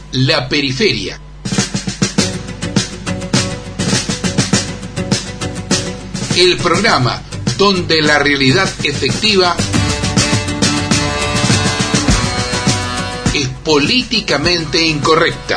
La Periferia. El programa donde la realidad efectiva es políticamente incorrecta.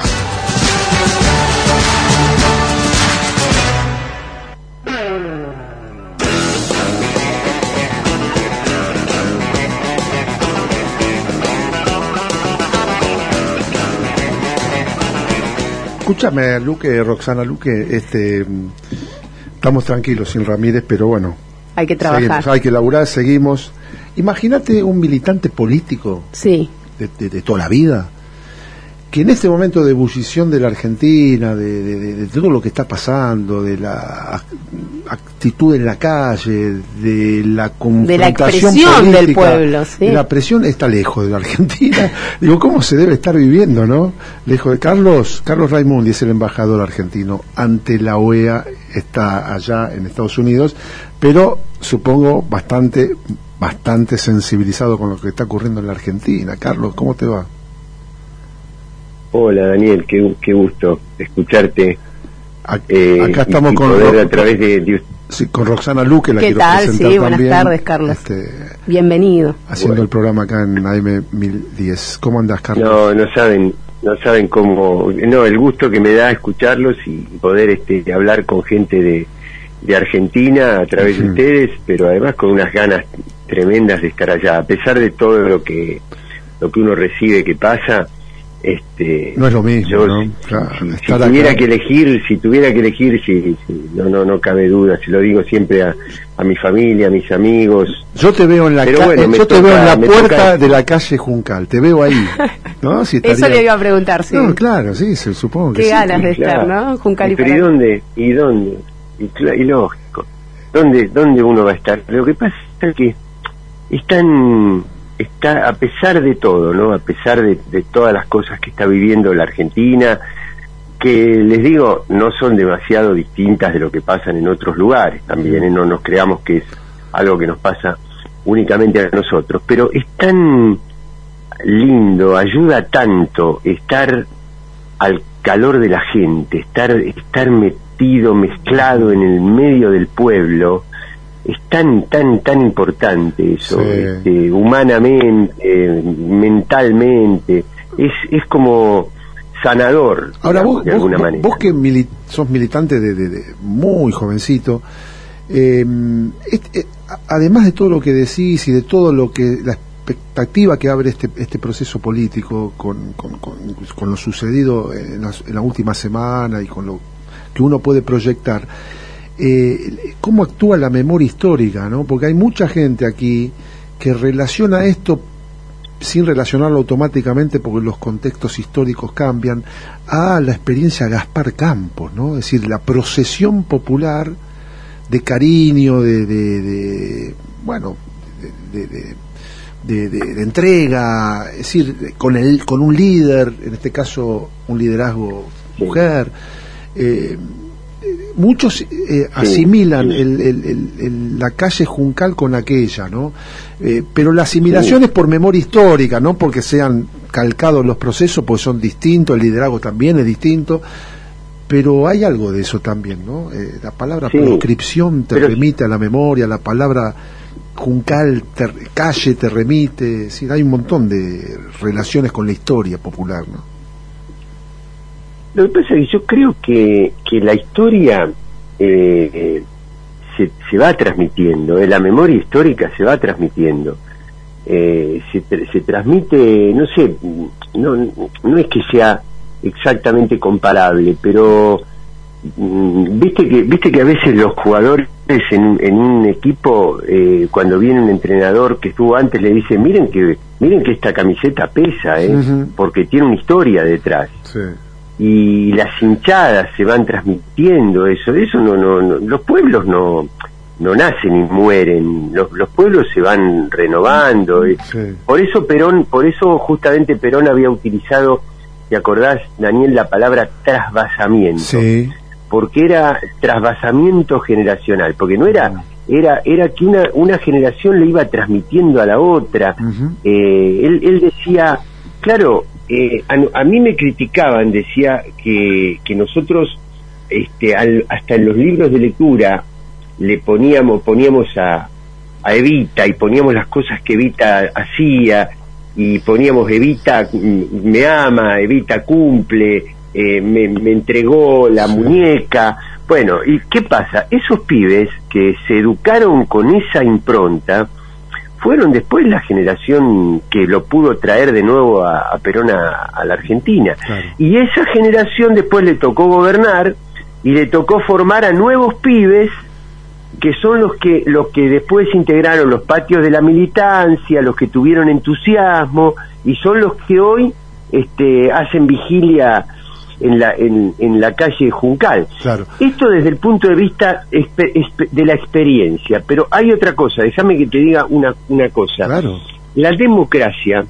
Escúchame, Luque, Roxana Luque, estamos tranquilos sin Ramírez, pero bueno, hay que trabajar, seguimos, hay que laburar, seguimos. Imagínate un militante político, sí, de toda la vida, que en este momento de ebullición de la Argentina, de todo lo que está pasando, de la actitud en la calle, de la confrontación de la expresión política, del pueblo, ¿sí? La presión está lejos de la Argentina. Digo, ¿cómo se debe estar viviendo, no? Lejos de Carlos Raimundi es el embajador argentino ante la OEA, está allá en Estados Unidos, pero supongo bastante sensibilizado con lo que está ocurriendo en la Argentina. Carlos, ¿cómo te va? Hola Daniel, qué gusto escucharte. Acá estamos con Roxana Luque, la ¿qué quiero tal? presentar Sí, buenas también. tardes, Carlos. Bienvenido. Haciendo el programa acá en AM 1010. ¿Cómo andás, Carlos? No saben cómo, el gusto que me da escucharlos y poder hablar con gente de Argentina a través de ustedes, pero además con unas ganas tremendas de estar allá, a pesar de todo lo que uno recibe que pasa. No es lo mismo, yo, ¿no? Si tuviera que elegir, no cabe duda, se lo digo siempre a mi familia, a mis amigos. Yo te veo en la puerta de la calle Juncal, te veo ahí, ¿no? Si Eso le iba a preguntar, sí. No, claro, sí, supongo que qué sí. ganas de estar, ¿no? Juncal y pero ¿y dónde? Y lógico, ¿dónde uno va a estar? Lo que pasa es que está a pesar de todo, ¿no? A pesar de todas las cosas que está viviendo la Argentina, que les digo, no son demasiado distintas de lo que pasan en otros lugares también, no nos creamos que es algo que nos pasa únicamente a nosotros, pero es tan lindo, ayuda tanto estar al calor de la gente, estar mezclado en el medio del pueblo. Es tan importante eso, sí. Humanamente, mentalmente, es como sanador. Ahora digamos, de alguna manera. Vos que sos militante de muy jovencito, además de todo lo que decís y de todo lo que la expectativa que abre este proceso político con lo sucedido en la última semana y con lo que uno puede proyectar, cómo actúa la memoria histórica, ¿no? Porque hay mucha gente aquí que relaciona esto sin relacionarlo automáticamente, porque los contextos históricos cambian, a la experiencia Gaspar Campos, ¿no? Es decir, la procesión popular de cariño, de entrega, es decir, con un líder, en este caso un liderazgo mujer. Muchos asimilan la calle Juncal con aquella, ¿no? Pero la asimilación es por memoria histórica, no porque sean calcados los procesos, pues son distintos, el liderazgo también es distinto, pero hay algo de eso también, ¿no? La palabra proscripción te remite a la memoria, la palabra Juncal, calle te remite, es decir, hay un montón de relaciones con la historia popular, ¿no? Lo que pasa es que yo creo que la historia se va transmitiendo, la memoria histórica se va transmitiendo, se transmite, no sé, no es que sea exactamente comparable, pero viste que a veces los jugadores en un equipo, cuando viene un entrenador que estuvo antes, le dice miren que esta camiseta pesa, porque tiene una historia detrás. Sí. Y las hinchadas se van transmitiendo eso no, los pueblos no nacen y mueren, los pueblos se van renovando. Sí. Por eso justamente Perón había utilizado, ¿te acordás, Daniel, la palabra trasvasamiento? Sí. Porque era trasvasamiento generacional, porque no era que una generación le iba transmitiendo a la otra. Él decía, claro, a mí me criticaban, decía que nosotros hasta en los libros de lectura le poníamos a Evita, y poníamos las cosas que Evita hacía, y poníamos Evita me ama, Evita cumple, me entregó la muñeca. Bueno, ¿y qué pasa? Esos pibes que se educaron con esa impronta fueron después la generación que lo pudo traer de nuevo a Perón a la Argentina. Claro. Y esa generación después le tocó gobernar y le tocó formar a nuevos pibes que son los que después integraron los patios de la militancia, los que tuvieron entusiasmo, y son los que hoy hacen vigilia en la calle Juncal. Claro. Esto desde el punto de vista de la experiencia. Pero hay otra cosa, déjame que te diga una cosa. Claro. La democracia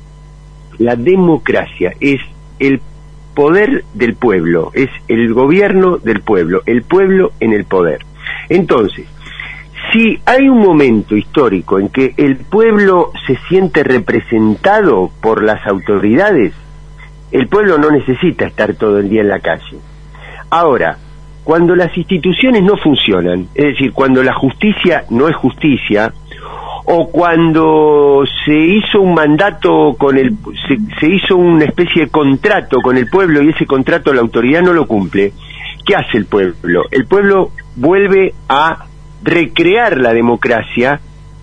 es el poder del pueblo, es el gobierno del pueblo, el pueblo en el poder. Entonces, si hay un momento histórico en que el pueblo se siente representado por las autoridades, el pueblo no necesita estar todo el día en la calle. Ahora, cuando las instituciones no funcionan, es decir, cuando la justicia no es justicia, o cuando se hizo un mandato se hizo una especie de contrato con el pueblo y ese contrato la autoridad no lo cumple, ¿qué hace el pueblo? El pueblo vuelve a recrear la democracia,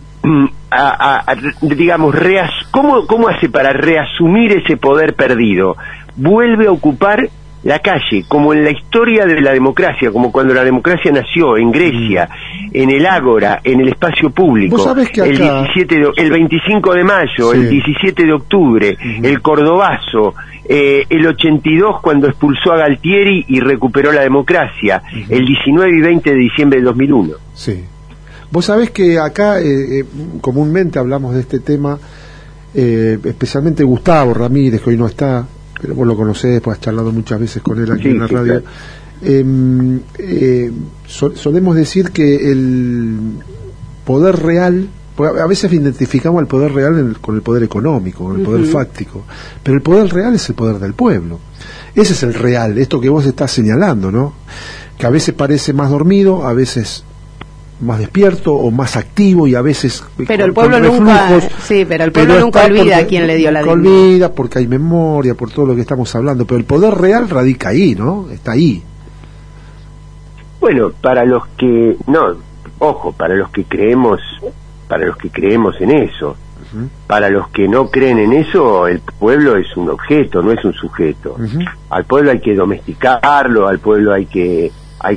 digamos, ¿cómo hace para reasumir ese poder perdido? Vuelve a ocupar la calle, como en la historia de la democracia, como cuando la democracia nació en Grecia, en el Ágora, en el espacio público. ¿Vos sabés que acá... el 25 de mayo, sí, el 17 de octubre, el Cordobazo, el 82 cuando expulsó a Galtieri y recuperó la democracia, el 19 y 20 de diciembre del 2001. Sí. Vos sabés que acá comúnmente hablamos de este tema, especialmente Gustavo Ramírez, que hoy no está, pero vos lo conocés, pues has charlado muchas veces con él aquí en la radio. Claro. Solemos decir que el poder real, a veces identificamos el poder real con el poder económico, con el poder fáctico, pero el poder real es el poder del pueblo. Ese es el real, esto que vos estás señalando, ¿no? Que a veces parece más dormido, a veces más despierto o más activo, y a veces pero el pueblo nunca, sí, pero el pueblo nunca olvida a quién le dio la dignidad. Olvida porque hay memoria, por todo lo que estamos hablando, pero el poder real radica ahí, ¿no? Está ahí. Bueno, para los que para los que creemos en eso, para los que no creen en eso, el pueblo es un objeto, no es un sujeto. Al pueblo hay que domesticarlo, al pueblo hay que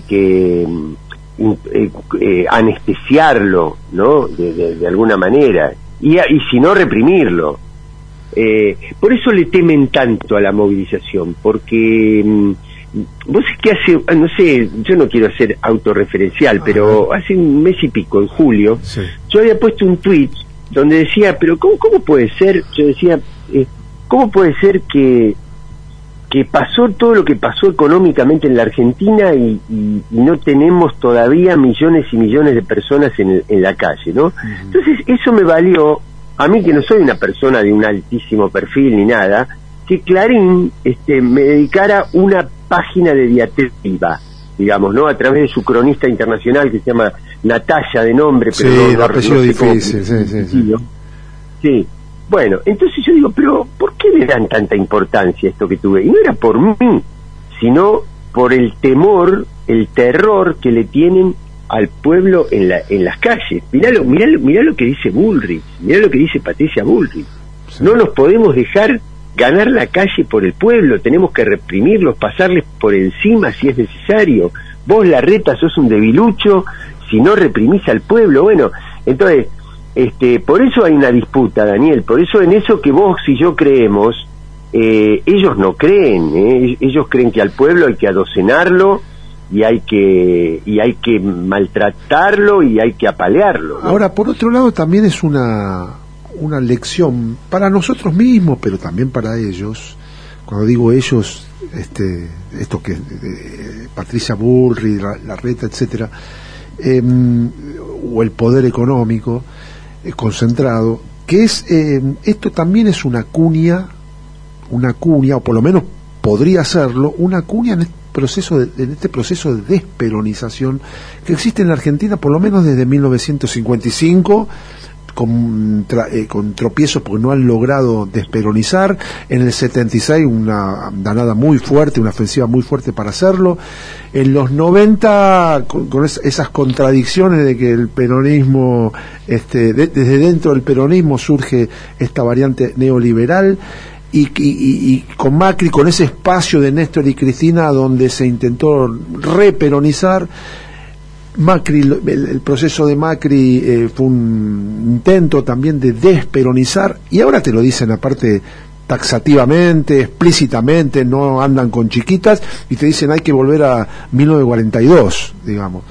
anestesiarlo, ¿no? De alguna manera, y si no, reprimirlo. Por eso le temen tanto a la movilización, porque vos es que no sé, yo no quiero ser autorreferencial, pero hace un mes y pico, en julio, yo había puesto un tweet donde decía, pero ¿cómo puede ser? Yo decía, ¿cómo puede ser que pasó todo lo que pasó económicamente en la Argentina y no tenemos todavía millones y millones de personas en la calle, ¿no? Entonces eso me valió, a mí que no soy una persona de un altísimo perfil ni nada, que Clarín me dedicara una página de diatriba, digamos, ¿no? A través de su cronista internacional que se llama Natalia de nombre, pero sí, no apellido difícil, sí. Bueno, entonces yo digo, pero ¿por qué le dan tanta importancia a esto que tuve? Y no era por mí, sino por el temor, el terror que le tienen al pueblo en las calles. Mirá lo que dice Bullrich, mirá lo que dice Patricia Bullrich. Sí. No nos podemos dejar ganar la calle por el pueblo, tenemos que reprimirlos, pasarles por encima si es necesario. Vos, Larreta, sos un debilucho si no reprimís al pueblo. Bueno, entonces... por eso hay una disputa, Daniel, por eso en eso que vos y yo creemos, ellos no creen, ellos creen que al pueblo hay que adocenarlo y hay que maltratarlo y hay que apalearlo, ¿no? Ahora, por otro lado, también es una lección para nosotros mismos, pero también para ellos. Cuando digo ellos, esto que Patricia Bullrich, Larreta, etcétera, o el poder económico concentrado, que es esto también es una cuña una cuña, o por lo menos podría serlo, una cuña en este proceso de desperonización que existe en la Argentina por lo menos desde 1955, con tropiezos porque no han logrado desperonizar. En el 76 una danada muy fuerte, una ofensiva muy fuerte para hacerlo. En los 90 con esas contradicciones de que el peronismo, desde dentro del peronismo surge esta variante neoliberal. Y con Macri, con ese espacio de Néstor y Cristina donde se intentó reperonizar, Macri, el proceso de Macri fue un intento también de desperonizar, y ahora te lo dicen aparte taxativamente, explícitamente, no andan con chiquitas y te dicen hay que volver a 1942, digamos.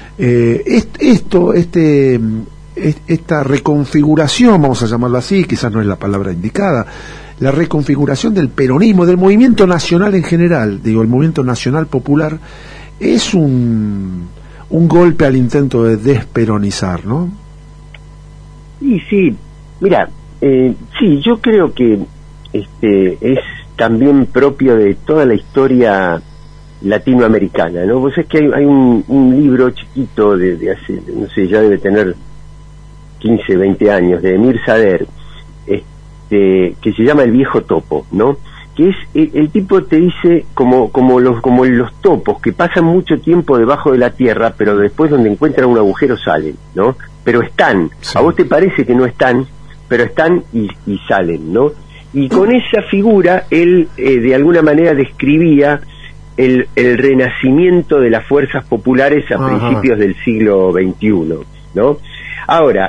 Esta reconfiguración, vamos a llamarlo así, quizás no es la palabra indicada, la reconfiguración del peronismo, del movimiento nacional en general, digo, el movimiento nacional popular, es un golpe al intento de desperonizar, ¿no? Y sí, mira, sí, yo creo que es también propio de toda la historia latinoamericana, ¿no? Vos sabés que hay un libro chiquito de hace, no sé, ya debe tener 15, 20 años, de Emir Sader, que se llama El Viejo Topo, ¿no? Que es, el tipo te dice como los topos que pasan mucho tiempo debajo de la tierra, pero después donde encuentran un agujero salen, ¿no? Pero están, sí. A vos te parece que no están, pero están y salen, ¿no? Y con esa figura él de alguna manera describía el renacimiento de las fuerzas populares a principios del siglo XXI, ¿no? Ahora,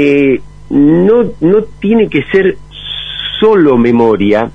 no tiene que ser solo memoria,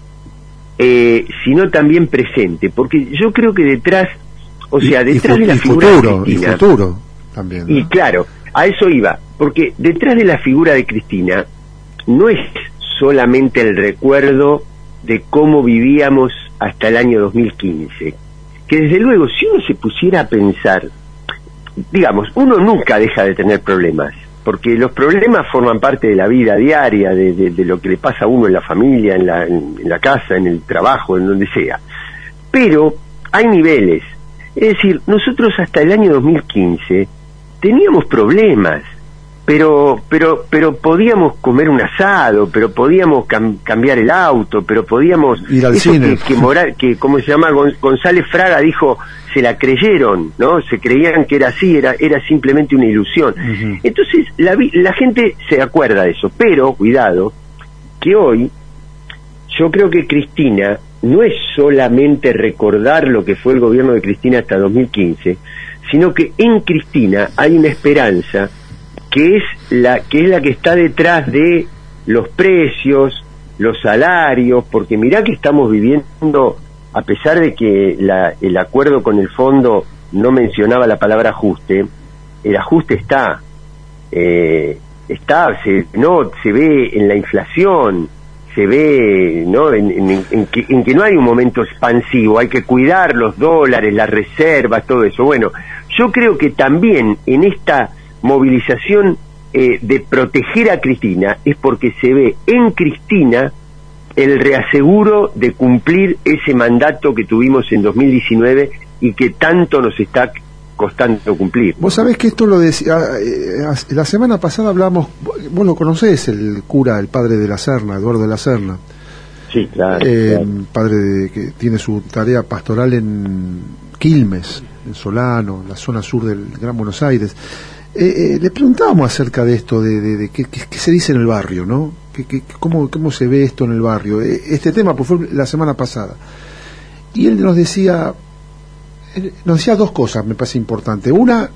sino también presente, porque yo creo que detrás, o sea, detrás de la figura de Cristina, y futuro también, ¿no? Y claro, a eso iba, porque detrás de la figura de Cristina no es solamente el recuerdo de cómo vivíamos hasta el año 2015, que desde luego si uno se pusiera a pensar, digamos, uno nunca deja de tener problemas, porque los problemas forman parte de la vida diaria, de lo que le pasa a uno en la familia, en la casa, en el trabajo, en donde sea. Pero hay niveles. Es decir, nosotros hasta el año 2015 teníamos problemas, pero podíamos comer un asado, pero podíamos cambiar el auto, pero podíamos ir al cine. Que como se llama González Fraga dijo, se la creyeron, ¿no? Se creían que era así, era simplemente una ilusión. Uh-huh. Entonces la gente se acuerda de eso, pero cuidado, que hoy yo creo que Cristina no es solamente recordar lo que fue el gobierno de Cristina hasta 2015, sino que en Cristina hay una esperanza que es la que está detrás de los precios, los salarios, porque mirá que estamos viviendo, a pesar de que el acuerdo con el fondo no mencionaba la palabra ajuste, el ajuste se ve en la inflación, se ve, ¿no? en que no hay un momento expansivo, hay que cuidar los dólares, las reservas, todo eso. Bueno, yo creo que también en esta movilización de proteger a Cristina es porque se ve en Cristina el reaseguro de cumplir ese mandato que tuvimos en 2019 y que tanto nos está costando cumplir. Vos sabés que esto lo decía, la semana pasada hablamos, vos lo conocés, el cura, el padre de la Serna, Eduardo de la Serna. Sí, claro. Padre que tiene su tarea pastoral en Quilmes, en Solano, en la zona sur del Gran Buenos Aires. Le preguntábamos acerca de esto, de qué se dice en el barrio, ¿no? ¿Cómo se ve esto en el barrio? Este tema pues, fue la semana pasada. Y él nos decía dos cosas, me parece importante. Una,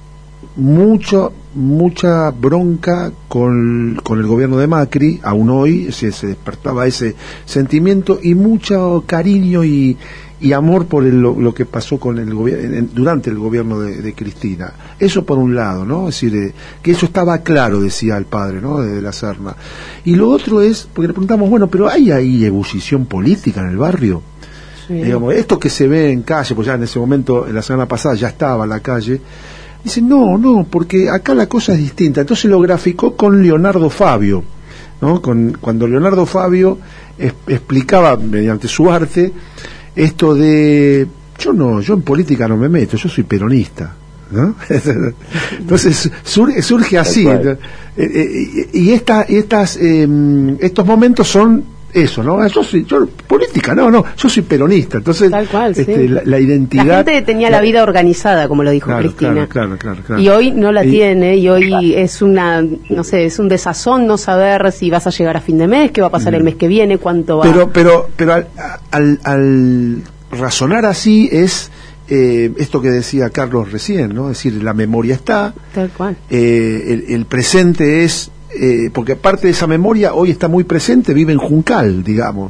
mucha bronca con el gobierno de Macri, aún hoy se despertaba ese sentimiento, y mucho cariño y amor por lo que pasó con el gobierno durante el gobierno de Cristina. Eso por un lado, ¿no? Es decir, que eso estaba claro, decía el padre, ¿no? De la Serna. Y lo otro es, porque le preguntamos, bueno, pero ¿hay ahí ebullición política en el barrio? Sí. Digamos, esto que se ve en calle, pues ya en ese momento, en la semana pasada ya estaba en la calle. Dice, no, porque acá la cosa es distinta. Entonces lo graficó con Leonardo Fabio, ¿no? Cuando Leonardo Fabio explicaba mediante su arte esto de yo en política no me meto, yo soy peronista, ¿no? Entonces surge así, y estos momentos son eso, ¿no? Yo política, yo soy peronista. Entonces, tal cual, la identidad. La gente tenía la vida organizada, como lo dijo Cristina. Claro. Y hoy no la tiene, y hoy es es un desazón no saber si vas a llegar a fin de mes, qué va a pasar el mes que viene, cuánto va. Pero al razonar así es esto que decía Carlos recién, ¿no? Es decir, la memoria está. Tal cual. El presente es porque parte de esa memoria hoy está muy presente, vive en Juncal, digamos.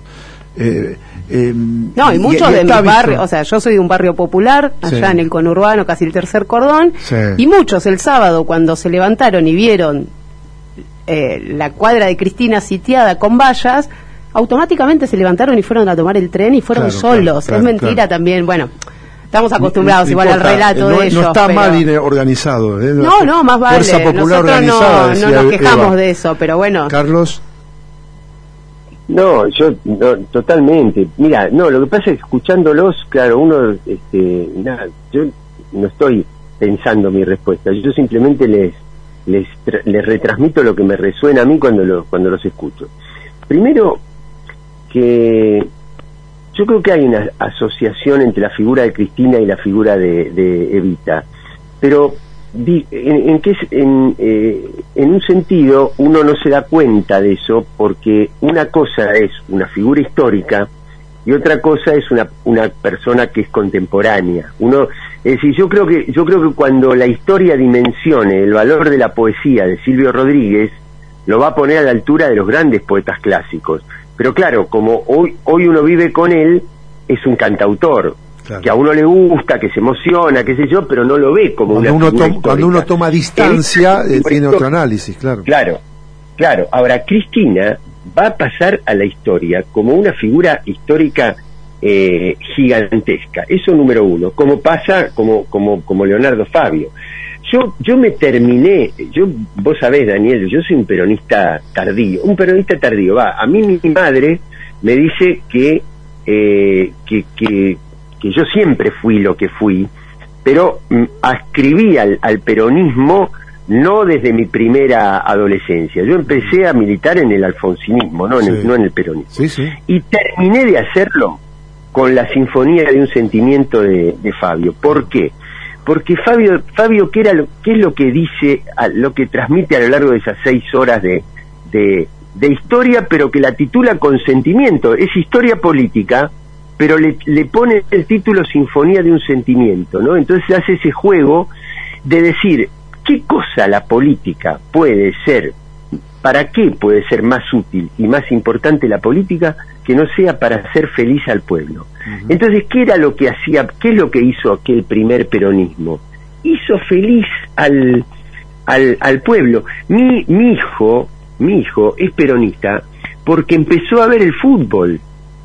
Y muchos de mis barrios, o sea, yo soy de un barrio popular, allá en el conurbano, casi el tercer cordón, y muchos el sábado cuando se levantaron y vieron la cuadra de Cristina sitiada con vallas, automáticamente se levantaron y fueron a tomar el tren y fueron solos. Es mentira también, bueno. Estamos acostumbrados igual al relato de ellos. No está mal organizado. No, más vale. Fuerza Popular organizada. No nos quejamos de eso, pero bueno. Carlos. No, totalmente. Mira, lo que pasa es que escuchándolos, claro, uno, yo no estoy pensando mi respuesta. Yo simplemente les retransmito lo que me resuena a mí cuando los escucho. Primero, que yo creo que hay una asociación entre la figura de Cristina y la figura de Evita, pero en un sentido uno no se da cuenta de eso, porque una cosa es una figura histórica y otra cosa es una persona que es contemporánea. Es decir, yo creo que cuando la historia dimensione el valor de la poesía de Silvio Rodríguez, lo va a poner a la altura de los grandes poetas clásicos. Pero claro, como hoy uno vive con él, es un cantautor, claro, que a uno le gusta, que se emociona, qué sé yo, pero no lo ve como cuando uno toma distancia, tiene otro análisis, claro. Claro. Ahora, Cristina va a pasar a la historia como una figura histórica gigantesca. Eso número uno. Como pasa como Leonardo Fabio. Yo me terminé, vos sabés, Daniel, yo soy un peronista tardío. A mí mi madre me dice que yo siempre fui lo que fui, pero adscribí al peronismo no desde mi primera adolescencia. Yo empecé a militar en el alfonsinismo, no en el peronismo. Sí. Y terminé de hacerlo con la Sinfonía de un Sentimiento de Fabio. ¿Por qué? Porque Fabio ¿qué es lo que dice, lo que transmite a lo largo de esas 6 horas de historia, pero que la titula con sentimiento? Es historia política, pero le pone el título Sinfonía de un Sentimiento, ¿no? Entonces hace ese juego de decir, ¿qué cosa la política puede ser? ¿Para qué puede ser más útil y más importante la política que no sea para hacer feliz al pueblo? Uh-huh. Entonces, ¿qué era lo que hacía? ¿Qué es lo que hizo aquel primer peronismo? Hizo feliz al pueblo. Mi hijo es peronista porque empezó a ver el fútbol.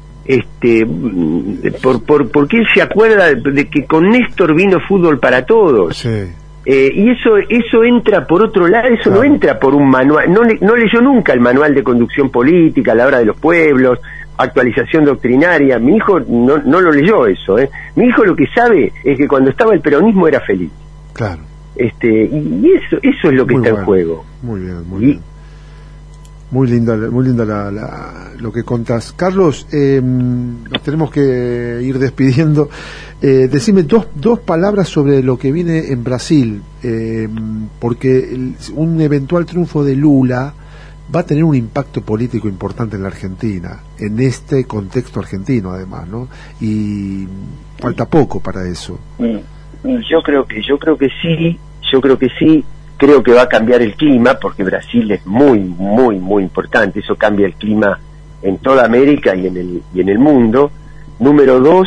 Porque él se acuerda de que con Néstor vino Fútbol para Todos. Sí. Y eso entra por otro lado, eso claro. No entra por un manual, no leyó nunca el manual de conducción política, la hora de los pueblos, actualización doctrinaria. Mi hijo no lo leyó eso, Mi hijo lo que sabe es que cuando estaba el peronismo era feliz. Claro. Y eso es lo que está en juego. Muy bien. Muy linda lo que contás. Carlos, nos tenemos que ir despidiendo. Decime dos palabras sobre lo que viene en Brasil, porque un eventual triunfo de Lula va a tener un impacto político importante en la Argentina, en este contexto argentino además, ¿no? Y falta poco para eso. Yo creo que sí. Creo que va a cambiar el clima, porque Brasil es muy, muy, muy importante. Eso cambia el clima en toda América y en el mundo. Número 2,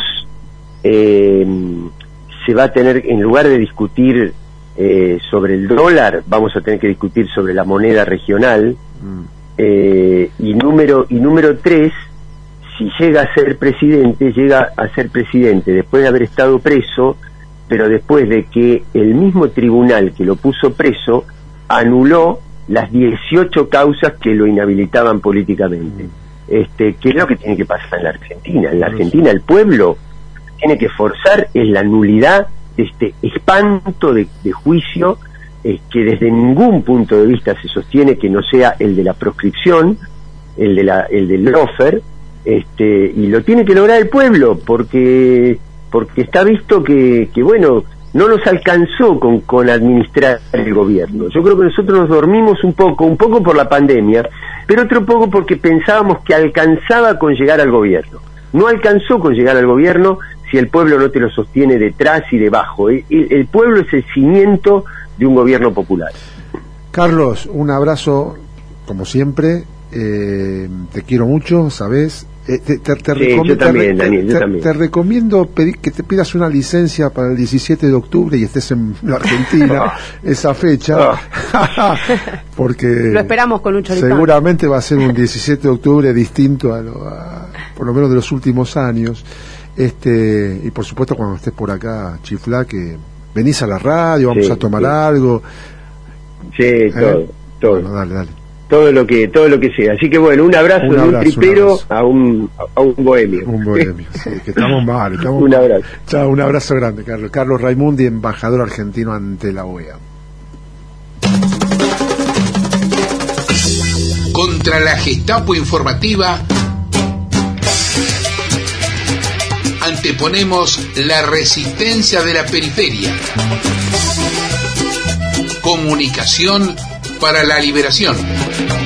se va a tener, en lugar de discutir sobre el dólar, vamos a tener que discutir sobre la moneda regional. Y número 3, si llega a ser presidente después de haber estado preso, pero después de que el mismo tribunal que lo puso preso anuló las 18 causas que lo inhabilitaban políticamente. ¿Qué es lo que tiene que pasar en la Argentina? En la Argentina el pueblo tiene que forzar es la nulidad de este espanto de juicio que desde ningún punto de vista se sostiene que no sea el de la proscripción, el del lawfare, y lo tiene que lograr el pueblo, porque está visto que bueno, no nos alcanzó con administrar el gobierno. Yo creo que nosotros nos dormimos un poco por la pandemia, pero otro poco porque pensábamos que alcanzaba con llegar al gobierno. No alcanzó con llegar al gobierno si el pueblo no te lo sostiene detrás y debajo. El pueblo es el cimiento de un gobierno popular. Carlos, un abrazo como siempre, te quiero mucho, ¿sabés? Yo también, Daniel, yo también. Te recomiendo que te pidas una licencia para el 17 de octubre y estés en la Argentina esa fecha, porque lo esperamos con un choripán. Seguramente va a ser un 17 de octubre distinto por lo menos de los últimos años. Y por supuesto cuando estés por acá, Chiflá, que venís a la radio, vamos a tomar algo. Sí, todo. Bueno, dale. Todo lo que sea. Así que bueno, un abrazo de un tripero a un bohemio. Un bohemio, sí, que estamos mal. Un abrazo. Chao, un abrazo grande, Carlos. Carlos Raimundi, embajador argentino ante la OEA. Contra la Gestapo informativa, anteponemos la resistencia de la periferia. Comunicación para la liberación.